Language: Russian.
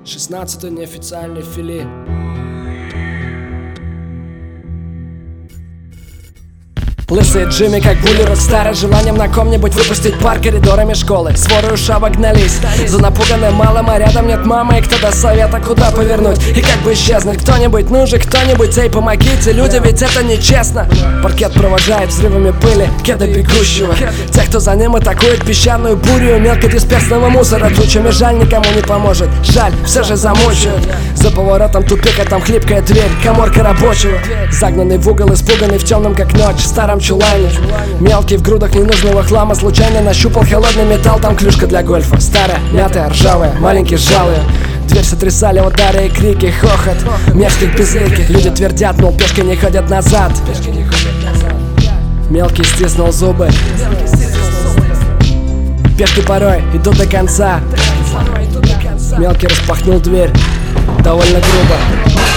16-й неофициальный фили. Лысые Джимми, как були Рокстара, желанием на ком-нибудь выпустить пар коридорами школы. Своры уж обогнались за напуганным малым, а рядом нет мамы, и кто даст совета, куда повернуть и как бы исчезнуть. Кто-нибудь, ну же, кто-нибудь, эй, помогите, люди, ведь это нечестно. Паркет провожает взрывами пыли кеда бегущего. Тех, кто за ним атакует песчаную бурю мелкодисперсного мусора тучами. Жаль, никому не поможет, жаль, все же замучают. За поворотом тупик, а там хлипкая дверь, каморка рабочего. Загнанный в угол, испуганный в темном как ночь, в старом чулане. Мелкий в грудах ненужного хлама случайно нащупал холодный металл, там клюшка для гольфа. Старая, мятая, ржавая, маленький сжал ее. Дверь сотрясали удары и крики, хохот мерзких безликих. Люди твердят, мол, пешки не ходят назад. Мелкий стиснул зубы. Пешки порой идут до конца. Мелкий распахнул дверь довольно грубо.